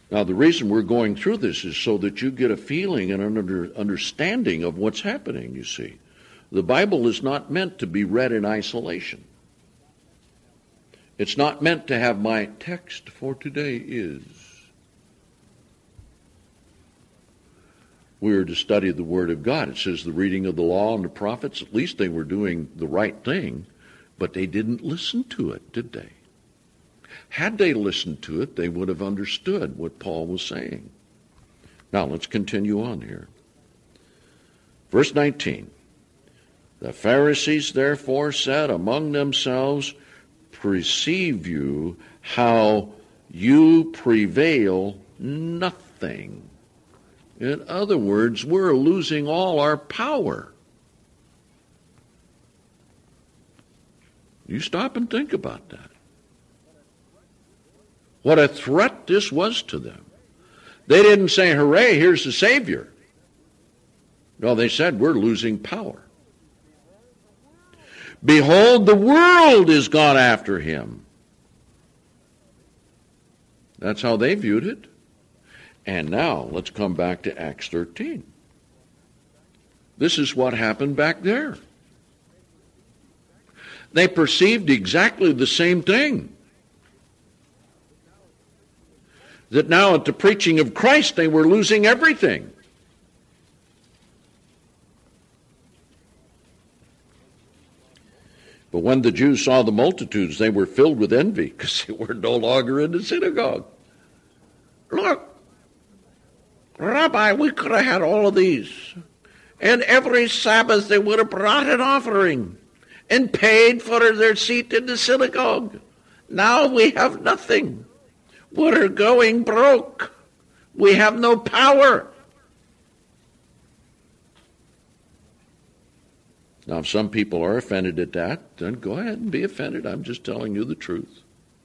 Now, the reason we're going through this is so that you get a feeling and an understanding of what's happening, you see. The Bible is not meant to be read in isolation. It's not meant to have my text for today is. We are to study the Word of God. It says the reading of the law and the prophets, at least they were doing the right thing, but they didn't listen to it, did they? Had they listened to it, they would have understood what Paul was saying. Now, let's continue on here. Verse 19. The Pharisees therefore said among themselves, perceive you how you prevail nothing. In other words, we're losing all our power. You stop and think about that. What a threat this was to them. They didn't say, hooray, here's the Savior. No, they said, we're losing power. Behold, the world is gone after him. That's how they viewed it. And now, let's come back to Acts 13. This is what happened back there. They perceived exactly the same thing. That now at the preaching of Christ, they were losing everything. But when the Jews saw the multitudes, they were filled with envy because they were no longer in the synagogue. Look, Rabbi, we could have had all of these. And every Sabbath they would have brought an offering and paid for their seat in the synagogue. Now we have nothing. We're going broke. We have no power. Now, if some people are offended at that, then go ahead and be offended. I'm just telling you the truth.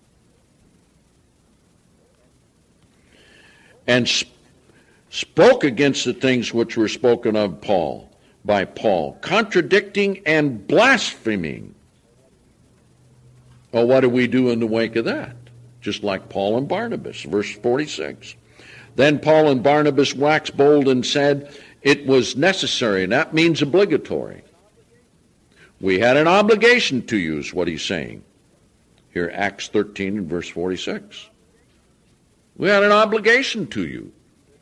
And spoke against the things which were spoken of by Paul, contradicting and blaspheming. Well, what do we do in the wake of that? Just like Paul and Barnabas, verse 46. Then Paul and Barnabas waxed bold and said it was necessary, and that means obligatory. We had an obligation to you, is what he's saying. Here, Acts 13 and verse 46. We had an obligation to you.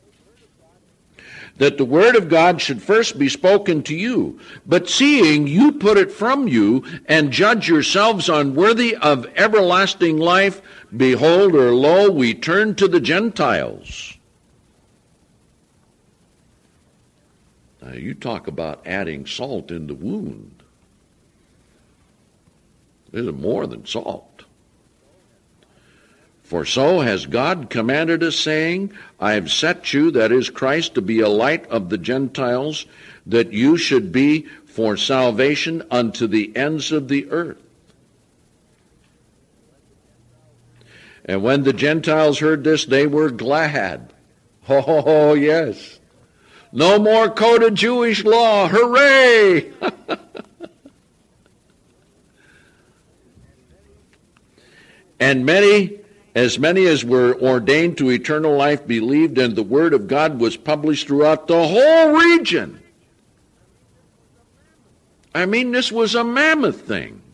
That the word of God should first be spoken to you. But seeing you put it from you and judge yourselves unworthy of everlasting life, behold, or lo, we turn to the Gentiles. Now you talk about adding salt in the wound. This is more than salt. For so has God commanded us, saying, I have set you, that is Christ, to be a light of the Gentiles, that you should be for salvation unto the ends of the earth. And when the Gentiles heard this, they were glad. Oh, yes. No more code of Jewish law. Hooray! And many as were ordained to eternal life believed, and the word of God was published throughout the whole region. I mean, this was a mammoth thing.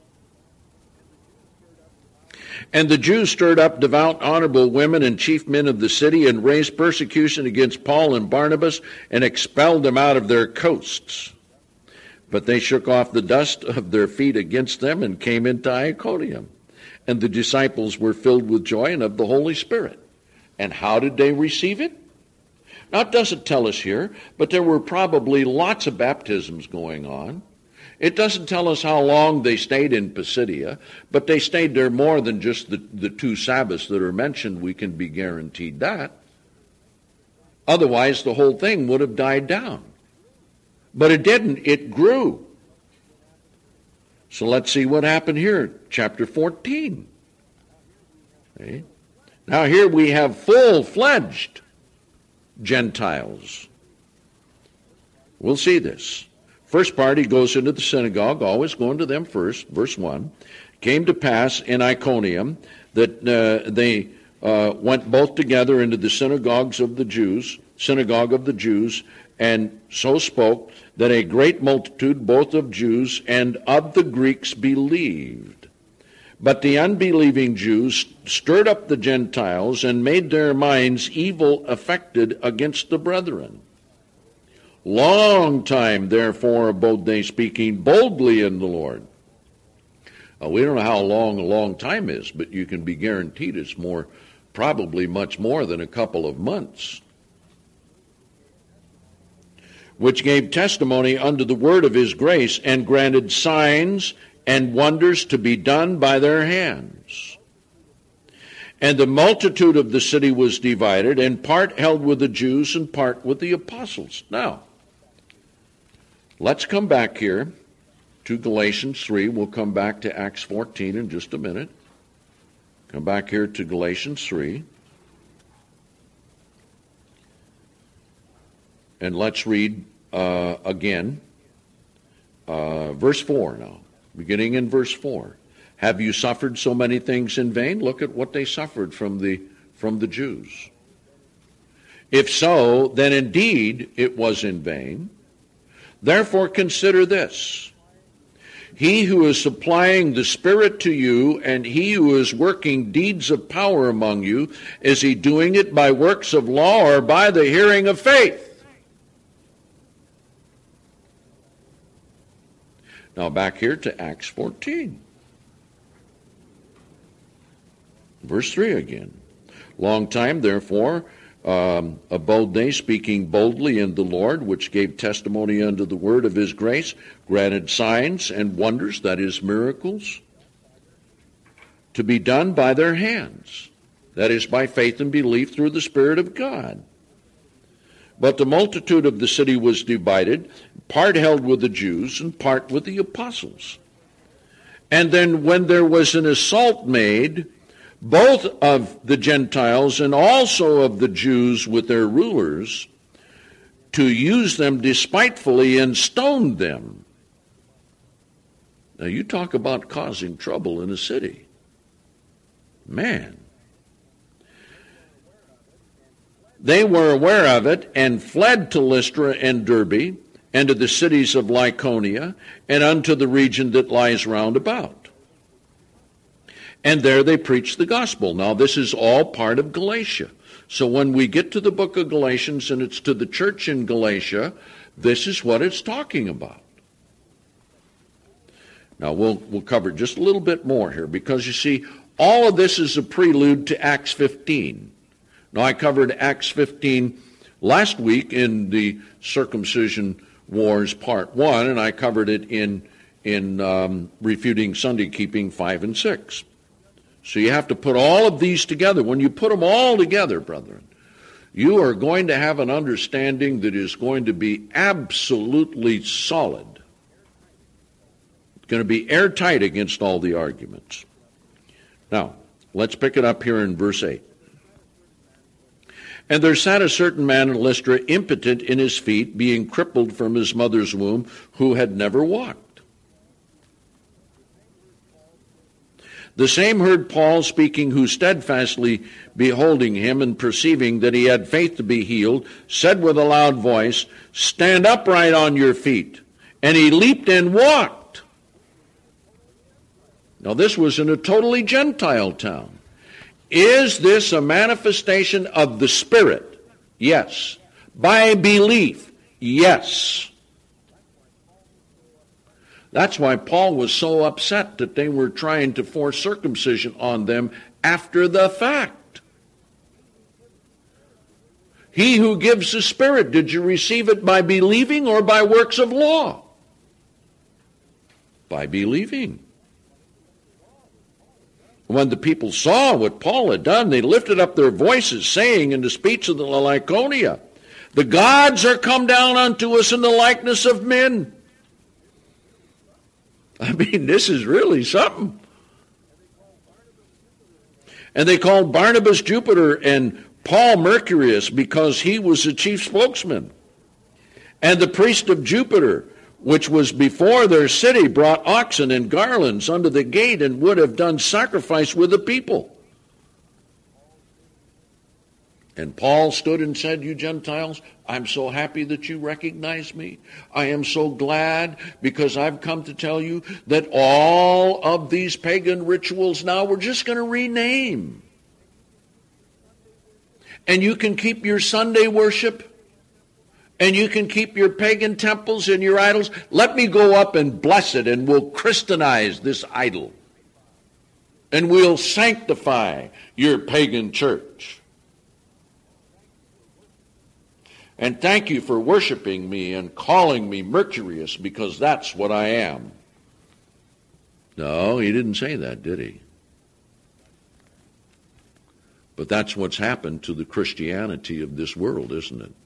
And the Jews stirred up devout, honorable women and chief men of the city and raised persecution against Paul and Barnabas and expelled them out of their coasts. But they shook off the dust of their feet against them and came into Iconium. And the disciples were filled with joy and of the Holy Spirit. And how did they receive it? Now, it doesn't tell us here, but there were probably lots of baptisms going on. It doesn't tell us how long they stayed in Pisidia, but they stayed there more than just the 2 Sabbaths that are mentioned. We can be guaranteed that. Otherwise, the whole thing would have died down. But it didn't. It grew. So let's see what happened here, chapter 14. Okay. Now here we have full-fledged Gentiles. We'll see this. First part, he goes into the synagogue, always going to them first. Verse 1. Came to pass in Iconium that they went both together into the synagogue of the Jews, and so spoke that a great multitude both of Jews and of the Greeks believed. But the unbelieving Jews stirred up the Gentiles and made their minds evil affected against the brethren. Long time, therefore, abode they speaking boldly in the Lord. We don't know how long a long time is, but you can be guaranteed it's probably much more than a couple of months. Which gave testimony unto the word of his grace, and granted signs and wonders to be done by their hands. And the multitude of the city was divided, and part held with the Jews and part with the apostles. Now, let's come back here to Galatians 3. We'll come back to Acts 14 in just a minute. Come back here to Galatians 3. And let's read again verse 4 now. Beginning in verse 4. Have you suffered so many things in vain? Look at what they suffered from the Jews. If so, then indeed it was in vain. Therefore consider this. He who is supplying the Spirit to you, and he who is working deeds of power among you, is he doing it by works of law or by the hearing of faith? Now back here to Acts 14. Verse 3 again. Long time, therefore, abode they, speaking boldly in the Lord, which gave testimony unto the word of his grace, granted signs and wonders, that is, miracles, to be done by their hands, that is, by faith and belief through the Spirit of God. But the multitude of the city was divided, part held with the Jews and part with the apostles. And then when there was an assault made, both of the Gentiles and also of the Jews with their rulers, to use them despitefully, and stoned them. Now you talk about causing trouble in a city. Man. They were aware of it and fled to Lystra and Derbe and to the cities of Lycaonia and unto the region that lies round about. And there they preached the gospel. Now this is all part of Galatia. So when we get to the book of Galatians and it's to the church in Galatia, this is what it's talking about. Now we'll cover just a little bit more here, because you see, all of this is a prelude to Acts 15. Now I covered Acts 15 last week in the Circumcision Wars Part 1, and I covered it in Refuting Sunday Keeping 5 and 6. So you have to put all of these together. When you put them all together, brethren, you are going to have an understanding that is going to be absolutely solid. It's going to be airtight against all the arguments. Now, let's pick it up here in verse 8. And there sat a certain man in Lystra, impotent in his feet, being crippled from his mother's womb, who had never walked. The same heard Paul speaking, who steadfastly beholding him and perceiving that he had faith to be healed, said with a loud voice, Stand upright on your feet. And he leaped and walked. Now this was in a totally Gentile town. Is this a manifestation of the Spirit? Yes. By belief? Yes. That's why Paul was so upset that they were trying to force circumcision on them after the fact. He who gives the Spirit, did you receive it by believing or by works of law? By believing. When the people saw what Paul had done, they lifted up their voices, saying in the speech of the Lycaonia, The gods are come down unto us in the likeness of men. I mean, this is really something. And they called Barnabas Jupiter and Paul Mercurius, because he was the chief spokesman. And the priest of Jupiter, which was before their city, brought oxen and garlands unto the gate, and would have done sacrifice with the people. And Paul stood and said, you Gentiles, I'm so happy that you recognize me. I am so glad because I've come to tell you that all of these pagan rituals now we're just going to rename. And you can keep your Sunday worship, and you can keep your pagan temples and your idols. Let me go up and bless it, and we'll Christianize this idol. And we'll sanctify your pagan church. And thank you for worshiping me and calling me Mercurius, because that's what I am. No, he didn't say that, did he? But that's what's happened to the Christianity of this world, isn't it?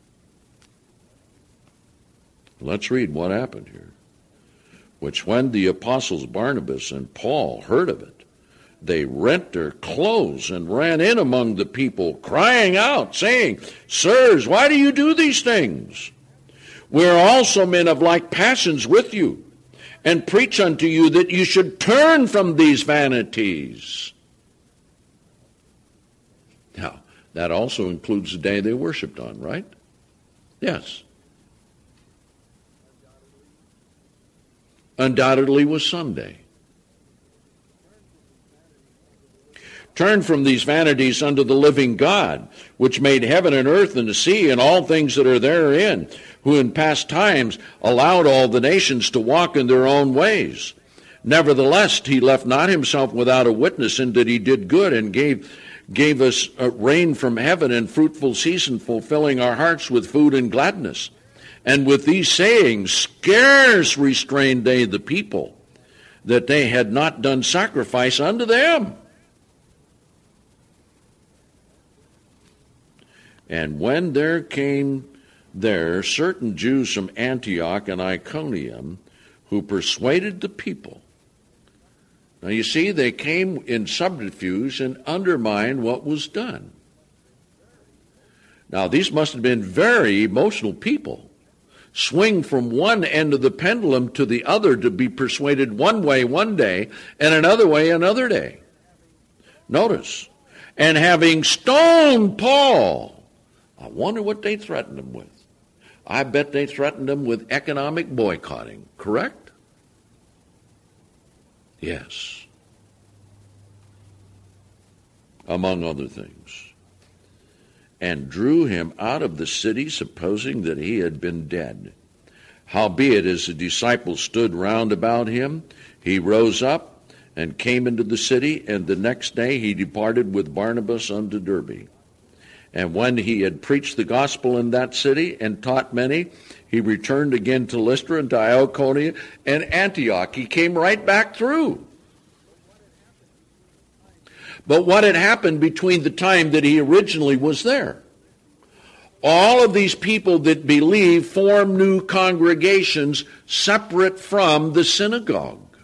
Let's read what happened here. Which when the apostles Barnabas and Paul heard of it, they rent their clothes and ran in among the people, crying out, saying, Sirs, why do you do these things? We are also men of like passions with you, and preach unto you that you should turn from these vanities. Now, that also includes the day they worshiped on, right? Yes. Undoubtedly was Sunday. Turn from these vanities unto the living God, which made heaven and earth and the sea and all things that are therein, who in past times allowed all the nations to walk in their own ways. Nevertheless, he left not himself without a witness, in that he did good and gave us rain from heaven and fruitful season, fulfilling our hearts with food and gladness. And with these sayings scarce restrained they the people, that they had not done sacrifice unto them. And when there came there certain Jews from Antioch and Iconium, who persuaded the people. Now you see, they came in subterfuge and undermined what was done. Now these must have been very emotional people. Swing from one end of the pendulum to the other to be persuaded one way one day and another way another day. Notice, and having stoned Paul, I wonder what they threatened him with. I bet they threatened him with economic boycotting, correct? Yes. Among other things. And drew him out of the city, supposing that he had been dead. Howbeit, as the disciples stood round about him, he rose up and came into the city, and the next day he departed with Barnabas unto Derbe. And when he had preached the gospel in that city and taught many, he returned again to Lystra and to Iconium and Antioch. He came right back through. But what had happened between the time that he originally was there? All of these people that believe form new congregations separate from the synagogue.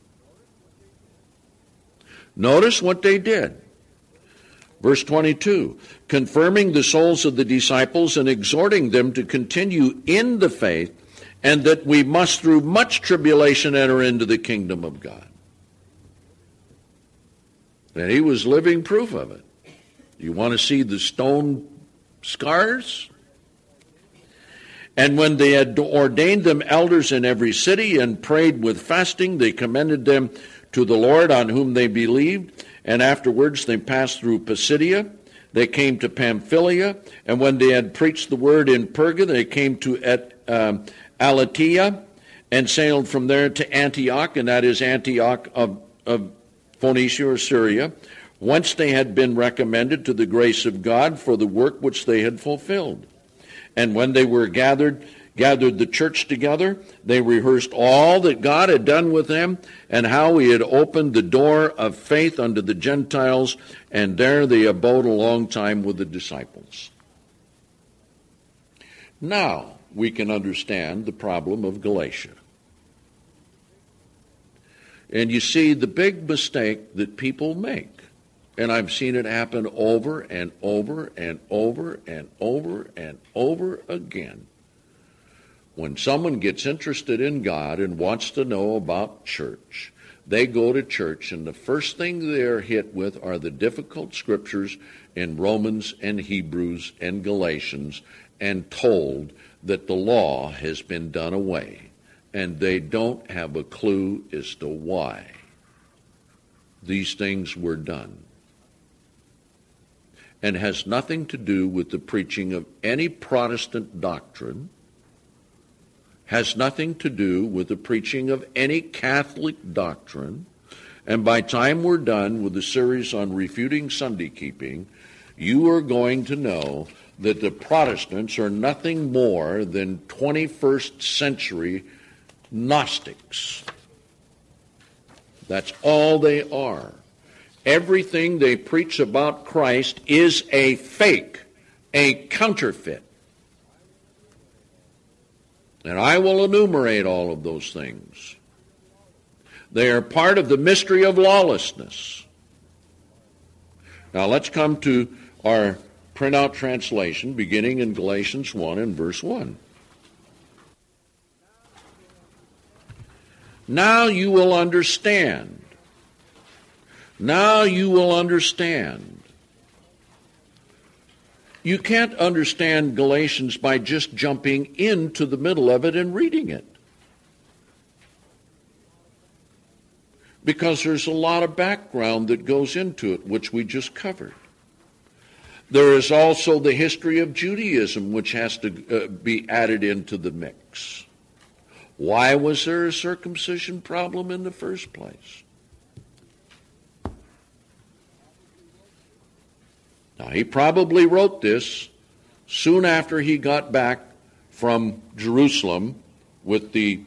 Notice what they did. Verse 22, confirming the souls of the disciples and exhorting them to continue in the faith, and that we must through much tribulation enter into the kingdom of God. And he was living proof of it. You want to see the stone scars? And when they had ordained them elders in every city and prayed with fasting, they commended them to the Lord on whom they believed. And afterwards they passed through Pisidia. They came to Pamphylia. And when they had preached the word in Perga, they came to Alatia and sailed from there to Antioch, and that is Antioch of Phoenicia or Syria, whence they had been recommended to the grace of God for the work which they had fulfilled. And when they were gathered the church together, they rehearsed all that God had done with them and how he had opened the door of faith unto the Gentiles, and there they abode a long time with the disciples. Now we can understand the problem of Galatia. And you see the big mistake that people make, and I've seen it happen over and over and over and over and over again. When someone gets interested in God and wants to know about church, they go to church, and the first thing they're hit with are the difficult scriptures in Romans and Hebrews and Galatians, and told that the law has been done away, and they don't have a clue as to why these things were done. And has nothing to do with the preaching of any Protestant doctrine, has nothing to do with the preaching of any Catholic doctrine. And by the time we're done with the series on refuting Sunday keeping, you are going to know that the Protestants are nothing more than 21st century Gnostics. That's all they are. Everything they preach about Christ is a fake, a counterfeit. And I will enumerate all of those things. They are part of the mystery of lawlessness. Now let's come to our printout translation beginning in Galatians 1 and verse 1. Now you will understand. Now you will understand. You can't understand Galatians by just jumping into the middle of it and reading it, because there's a lot of background that goes into it, which we just covered. There is also the history of Judaism, which has to be added into the mix. Why was there a circumcision problem in the first place? Now, he probably wrote this soon after he got back from Jerusalem with the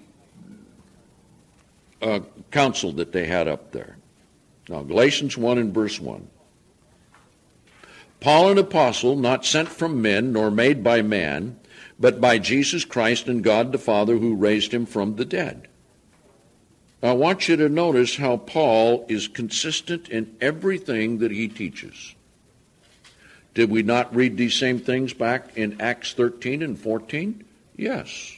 council that they had up there. Now, Galatians 1 and verse 1. Paul, an apostle, not sent from men, nor made by man, but by Jesus Christ and God the Father, who raised him from the dead. Now, I want you to notice how Paul is consistent in everything that he teaches. Did we not read these same things back in Acts 13 and 14? Yes.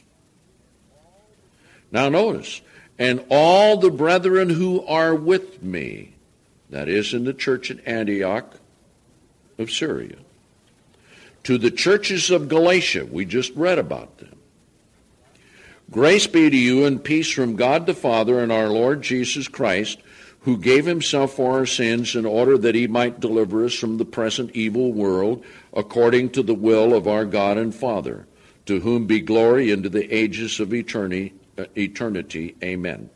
Now notice, and all the brethren who are with me, that is in the church at Antioch of Syria, to the churches of Galatia, we just read about them. Grace be to you and peace from God the Father and our Lord Jesus Christ, who gave himself for our sins in order that he might deliver us from the present evil world, according to the will of our God and Father, to whom be glory into the ages of eternity. Amen.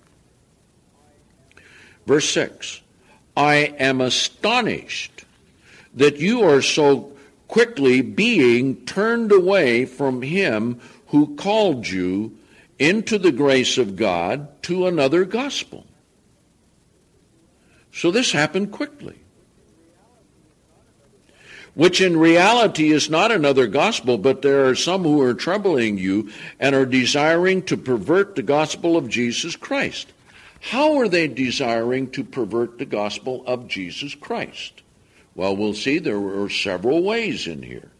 Verse 6, I am astonished that you are so quickly being turned away from him who called you into the grace of God to another gospel. So this happened quickly, which in reality is not another gospel, but there are some who are troubling you and are desiring to pervert the gospel of Jesus Christ. How are they desiring to pervert the gospel of Jesus Christ? Well, we'll see there are several ways in here.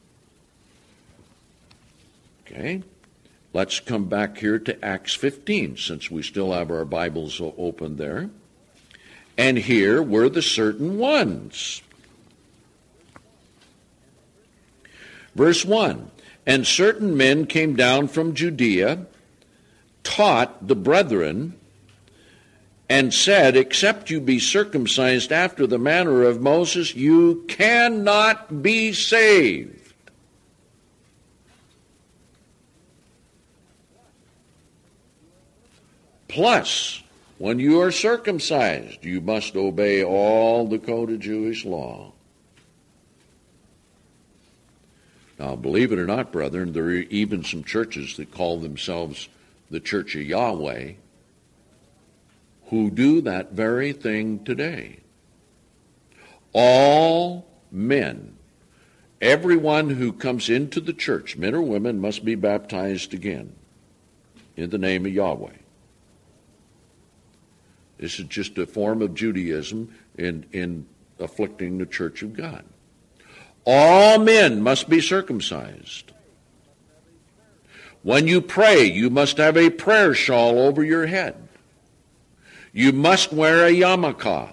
Okay, let's come back here to Acts 15, since we still have our Bibles open there. And here were the certain ones. Verse 1, and certain men came down from Judea, taught the brethren, and said, except you be circumcised after the manner of Moses, you cannot be saved. Plus, when you are circumcised, you must obey all the code of Jewish law. Now, believe it or not, brethren, there are even some churches that call themselves the Church of Yahweh who do that very thing today. All men, everyone who comes into the church, men or women, must be baptized again in the name of Yahweh. This is just a form of Judaism in afflicting the church of God. All men must be circumcised. When you pray, you must have a prayer shawl over your head. You must wear a yarmulke.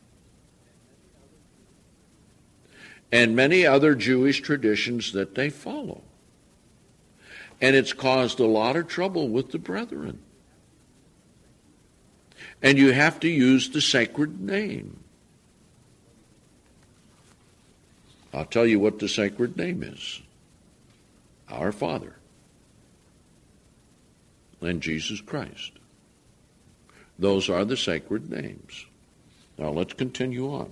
And many other Jewish traditions that they follow. And it's caused a lot of trouble with the brethren. And you have to use the sacred name. I'll tell you what the sacred name is. Our Father and Jesus Christ. Those are the sacred names. Now let's continue on.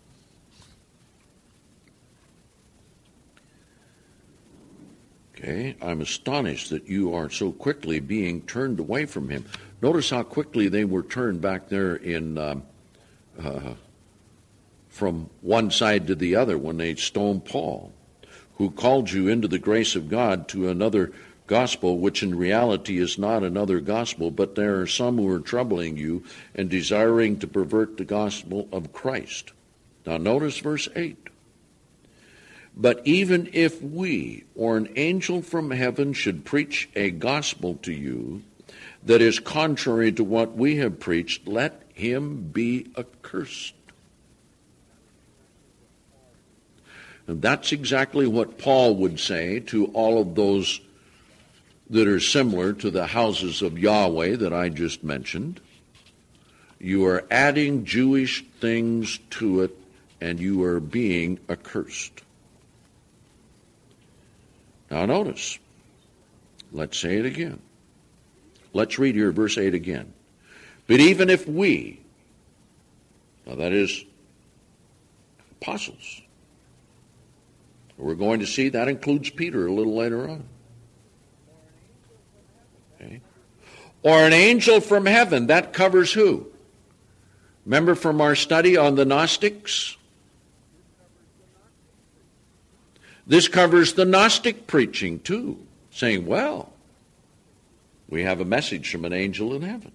Okay, I'm astonished that you are so quickly being turned away from him. Notice how quickly they were turned back there in from one side to the other when they stoned Paul, who called you into the grace of God to another gospel, which in reality is not another gospel, but there are some who are troubling you and desiring to pervert the gospel of Christ. Now notice verse 8. But even if we or an angel from heaven should preach a gospel to you that is contrary to what we have preached, let him be accursed. And that's exactly what Paul would say to all of those that are similar to the houses of Yahweh that I just mentioned. You are adding Jewish things to it, and you are being accursed. Now notice, let's say it again. Let's read here verse 8 again. But even if we, now that is apostles, we're going to see that includes Peter a little later on. Okay. Or an angel from heaven, that covers who? Remember from our study on the Gnostics? This covers the Gnostic preaching too, saying, well, we have a message from an angel in heaven.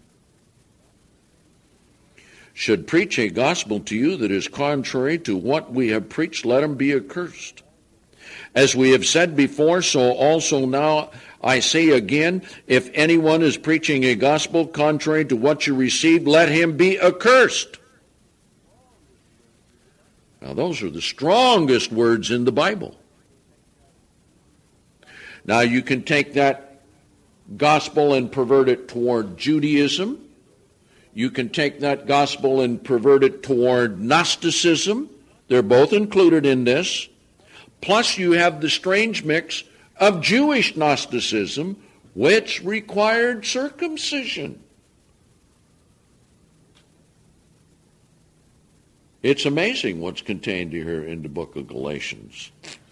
Should preach a gospel to you that is contrary to what we have preached, let him be accursed. As we have said before, so also now I say again, if anyone is preaching a gospel contrary to what you received, let him be accursed. Now those are the strongest words in the Bible. Now you can take that gospel and pervert it toward Judaism. You can take that gospel and pervert it toward Gnosticism. They're both included in this. Plus you have the strange mix of Jewish Gnosticism, which required circumcision. It's amazing what's contained here in the book of Galatians.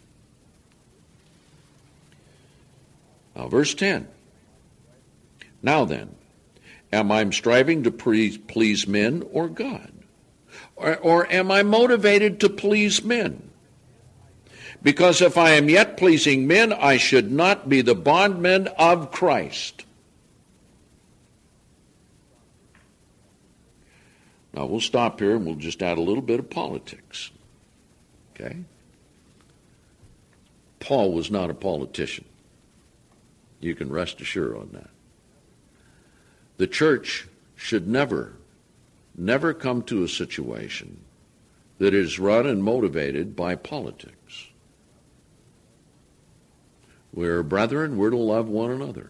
Now, verse 10. Now then, am I striving to please men or God? Or am I motivated to please men? Because if I am yet pleasing men, I should not be the bondman of Christ. Now, we'll stop here and we'll just add a little bit of politics. Okay? Paul was not a politician. You can rest assured on that. The church should never come to a situation that is run and motivated by politics. We're brethren, we're to love one another.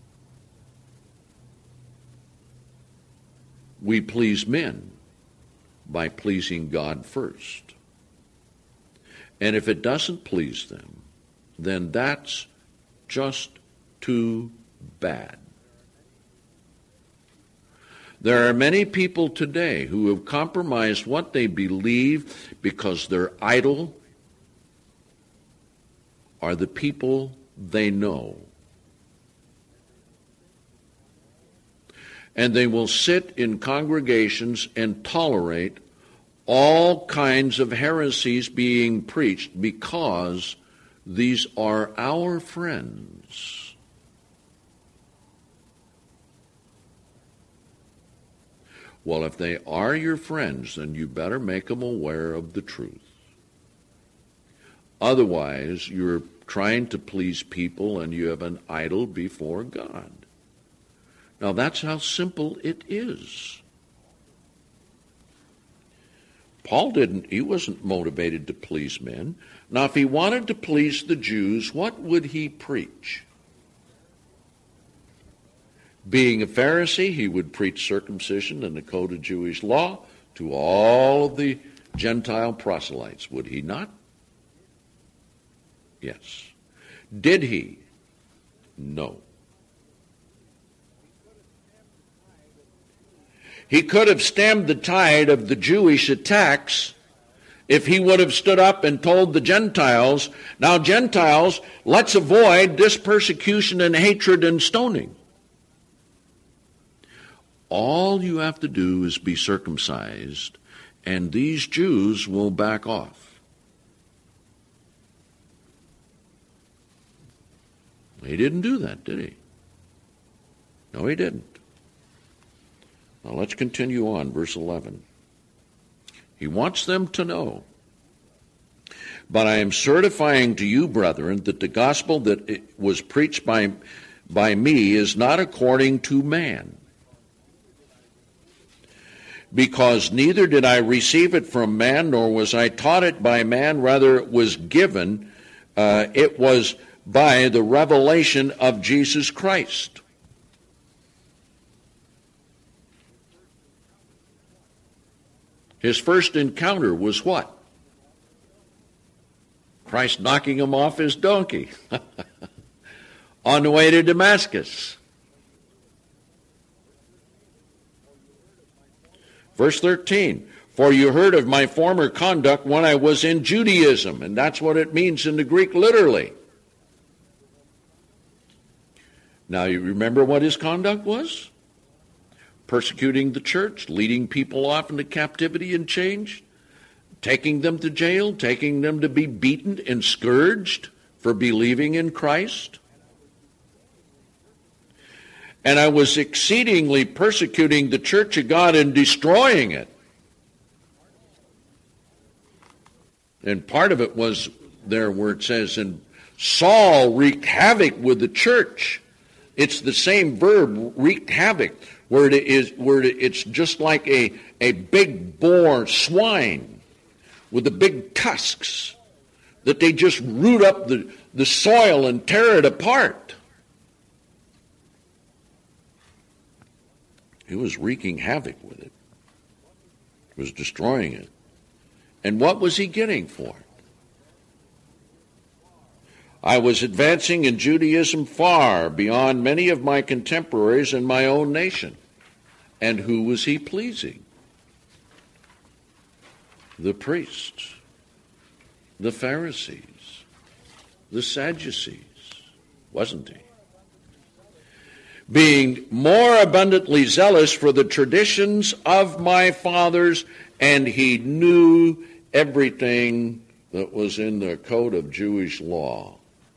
We please men by pleasing God first. And if it doesn't please them, then that's just too bad. There are many people today who have compromised what they believe because their idol are the people they know. And they will sit in congregations and tolerate all kinds of heresies being preached because these are our friends. Well, if they are your friends, then you better make them aware of the truth. Otherwise, you're trying to please people and you have an idol before God. Now, that's how simple it is. Paul he wasn't motivated to please men. Now, if he wanted to please the Jews, what would he preach? Being a Pharisee, he would preach circumcision and the code of Jewish law to all of the Gentile proselytes, would he not? Yes. Did he? No. He could have stemmed the tide of the Jewish attacks if he would have stood up and told the Gentiles, now Gentiles, let's avoid this persecution and hatred and stoning. All you have to do is be circumcised, and these Jews will back off. He didn't do that, did he? No, he didn't. Now let's continue on, verse 11. He wants them to know, but I am certifying to you, brethren, that the gospel that it was preached by me is not according to man. Because neither did I receive it from man, nor was I taught it by man, rather it was given, it was by the revelation of Jesus Christ. His first encounter was what? Christ knocking him off his donkey on the way to Damascus. Verse 13, for you heard of my former conduct when I was in Judaism, and that's what it means in the Greek literally. Now you remember what his conduct was? Persecuting the church, leading people off into captivity and chains, taking them to jail, taking them to be beaten and scourged for believing in Christ. And I was exceedingly persecuting the church of God and destroying it. And part of it was there where it says, and Saul wreaked havoc with the church. It's the same verb, wreaked havoc, where it's just like a big boar swine with the big tusks that they just root up the soil and tear it apart. He was wreaking havoc with it. He was destroying it. And what was he getting for it? I was advancing in Judaism far beyond many of my contemporaries in my own nation. And who was he pleasing? The priests, the Pharisees, the Sadducees, wasn't he? Being more abundantly zealous for the traditions of my fathers, and he knew everything that was in the code of Jewish law.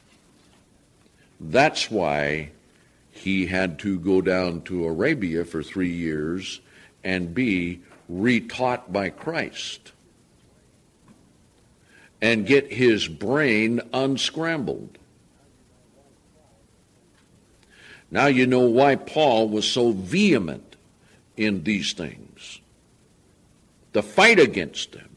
That's why he had to go down to Arabia for 3 years and be retaught by Christ and get his brain unscrambled. Now you know why Paul was so vehement in these things. The fight against them.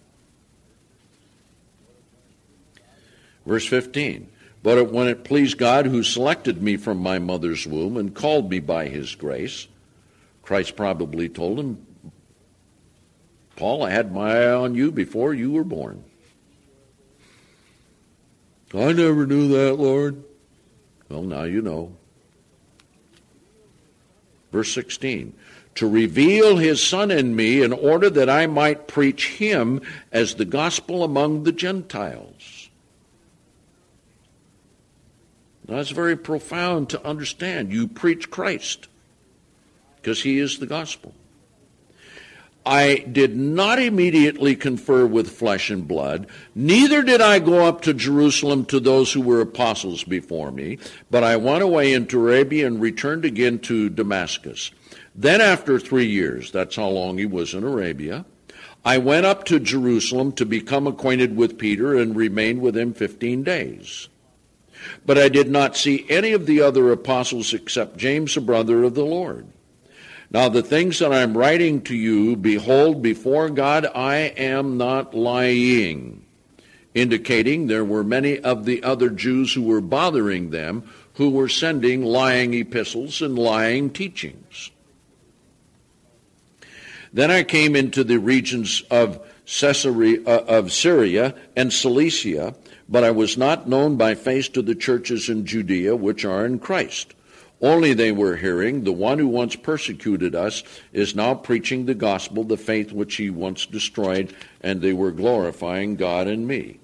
Verse 15. But when it pleased God who selected me from my mother's womb and called me by his grace, Christ probably told him, Paul, I had my eye on you before you were born. I never knew that, Lord. Well, now you know. Verse 16, to reveal his Son in me in order that I might preach him as the gospel among the Gentiles. Now, that's very profound to understand. You preach Christ because he is the gospel. I did not immediately confer with flesh and blood, neither did I go up to Jerusalem to those who were apostles before me, but I went away into Arabia and returned again to Damascus. Then after 3 years, that's how long he was in Arabia, I went up to Jerusalem to become acquainted with Peter and remained with him 15 days. But I did not see any of the other apostles except James, a brother of the Lord. Now the things that I'm writing to you, behold, before God I am not lying, indicating there were many of the other Jews who were bothering them, who were sending lying epistles and lying teachings. Then I came into the regions of Syria and Cilicia, but I was not known by face to the churches in Judea which are in Christ. Only they were hearing, the one who once persecuted us is now preaching the gospel, the faith which he once destroyed, and they were glorifying God in me.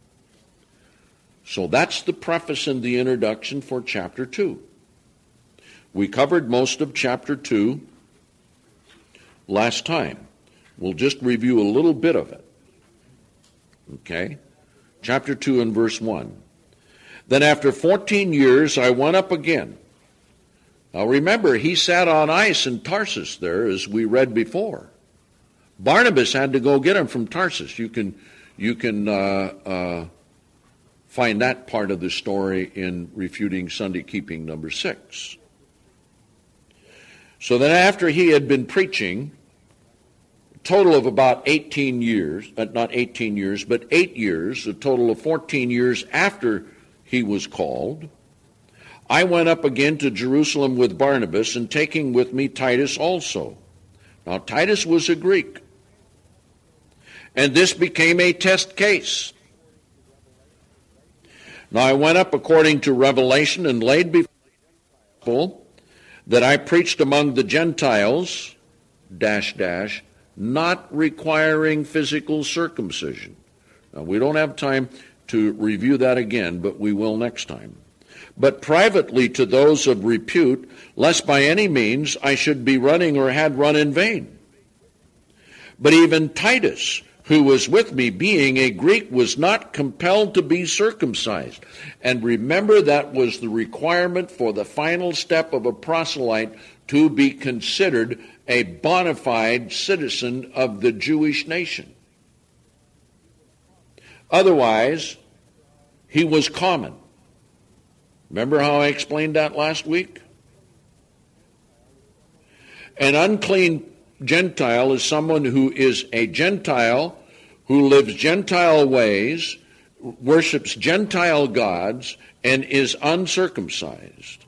So that's the preface and the introduction for chapter 2. We covered most of chapter 2 last time. We'll just review a little bit of it. Okay? Chapter 2 and verse 1. Then after 14 years I went up again. Now remember, he sat on ice in Tarsus there, as we read before. Barnabas had to go get him from Tarsus. You can find that part of the story in Refuting Sunday Keeping number 6. So then after he had been preaching, a total of about 18 years, not 18 years, but 8 years, a total of 14 years after he was called, I went up again to Jerusalem with Barnabas, and taking with me Titus also. Now Titus was a Greek, and this became a test case. Now I went up according to revelation and laid before people that I preached among the Gentiles, not requiring physical circumcision. Now we don't have time to review that again, but we will next time. But privately to those of repute, lest by any means I should be running or had run in vain. But even Titus, who was with me, being a Greek, was not compelled to be circumcised. And remember, that was the requirement for the final step of a proselyte to be considered a bona fide citizen of the Jewish nation. Otherwise, he was common. Remember how I explained that last week? An unclean Gentile is someone who is a Gentile, who lives Gentile ways, worships Gentile gods, and is uncircumcised.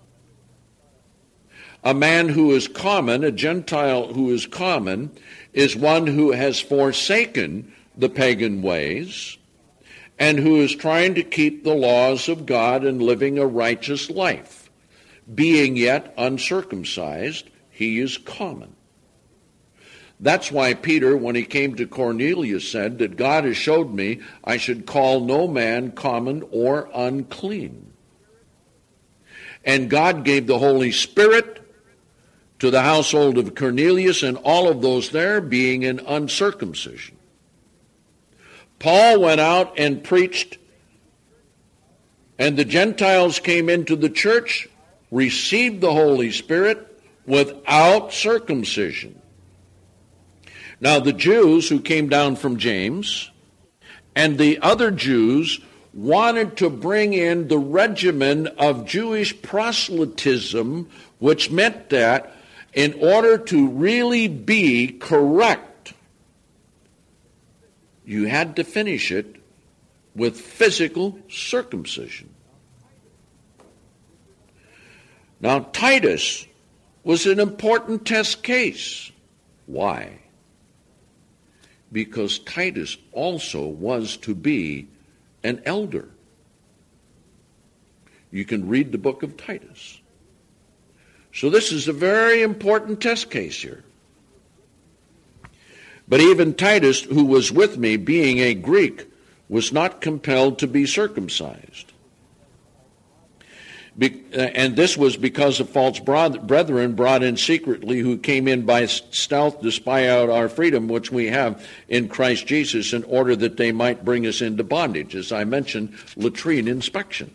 A man who is common, a Gentile who is common, is one who has forsaken the pagan ways and who is trying to keep the laws of God and living a righteous life. Being yet uncircumcised, he is common. That's why Peter, when he came to Cornelius, said that God has showed me I should call no man common or unclean. And God gave the Holy Spirit to the household of Cornelius and all of those there being in uncircumcision. Paul went out and preached, and the Gentiles came into the church, received the Holy Spirit without circumcision. Now the Jews who came down from James and the other Jews wanted to bring in the regimen of Jewish proselytism, which meant that in order to really be correct, you had to finish it with physical circumcision. Now Titus was an important test case. Why? Because Titus also was to be an elder. You can read the book of Titus. So this is a very important test case here. But even Titus, who was with me, being a Greek, was not compelled to be circumcised. And this was because of false brethren brought in secretly, who came in by stealth to spy out our freedom, which we have in Christ Jesus, in order that they might bring us into bondage. As I mentioned, latrine inspection.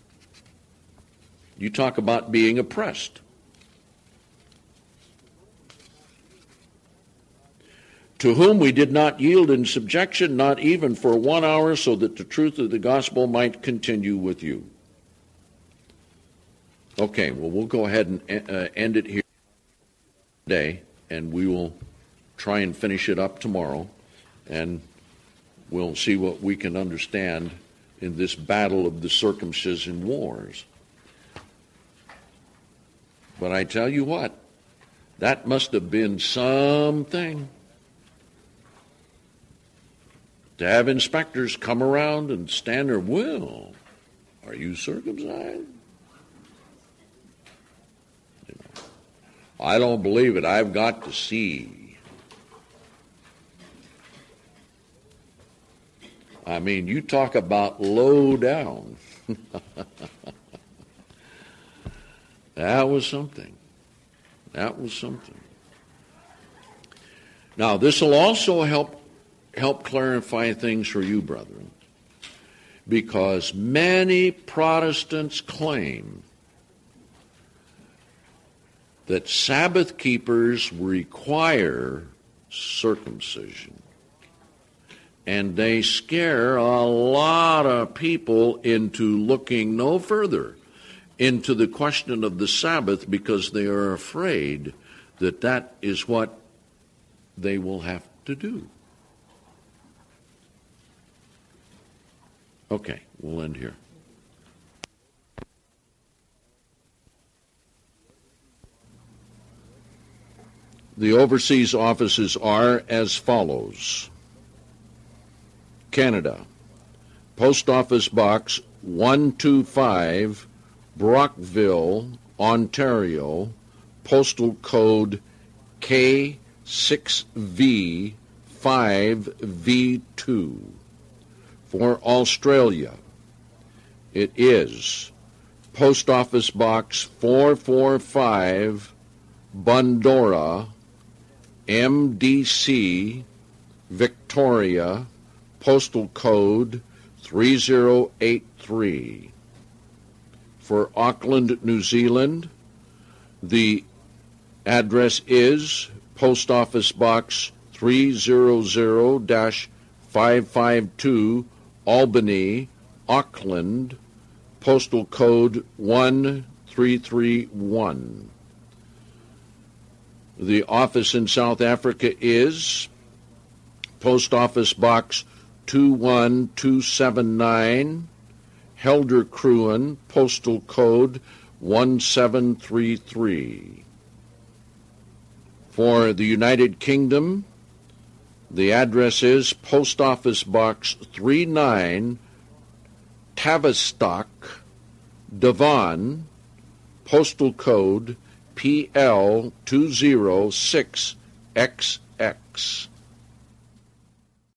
You talk about being oppressed. To whom we did not yield in subjection, not even for 1 hour, so that the truth of the gospel might continue with you. Okay, well, we'll go ahead and end it here. today, and we will try and finish it up tomorrow, and we'll see what we can understand in this battle of the circumcision wars. But I tell you what, that must have been something to have inspectors come around and stand there. Well, are you circumcised? You know, I don't believe it. I've got to see. I mean, you talk about low down. That was something. That was something. Now, this will also help clarify things for you, brethren, because many Protestants claim that Sabbath keepers require circumcision, and they scare a lot of people into looking no further into the question of the Sabbath because they are afraid that that is what they will have to do. Okay, we'll end here. The overseas offices are as follows. Canada, Post Office Box 125, Brockville, Ontario, postal code K6V5V2. For Australia, it is Post Office Box 445, Bundora, MDC, Victoria, postal code 3083. For Auckland, New Zealand, the address is Post Office Box 300-552, Albany, Auckland, postal code 1331. The office in South Africa is Post Office Box 21279, Helderkruin, postal code 1733. For the United Kingdom, the address is Post Office Box 39, Tavistock, Devon, postal code PL206XX.